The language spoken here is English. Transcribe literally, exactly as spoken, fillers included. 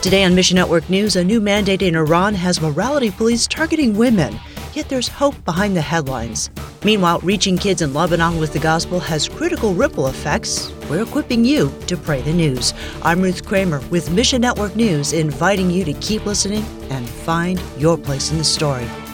Today on Mission Network News, a new mandate in Iran has morality police targeting women. Yet there's hope behind the headlines. Meanwhile, reaching kids in Lebanon with the gospel has critical ripple effects. We're equipping you to pray the news. I'm Ruth Kramer with Mission Network News, inviting you to keep listening and find your place in the story.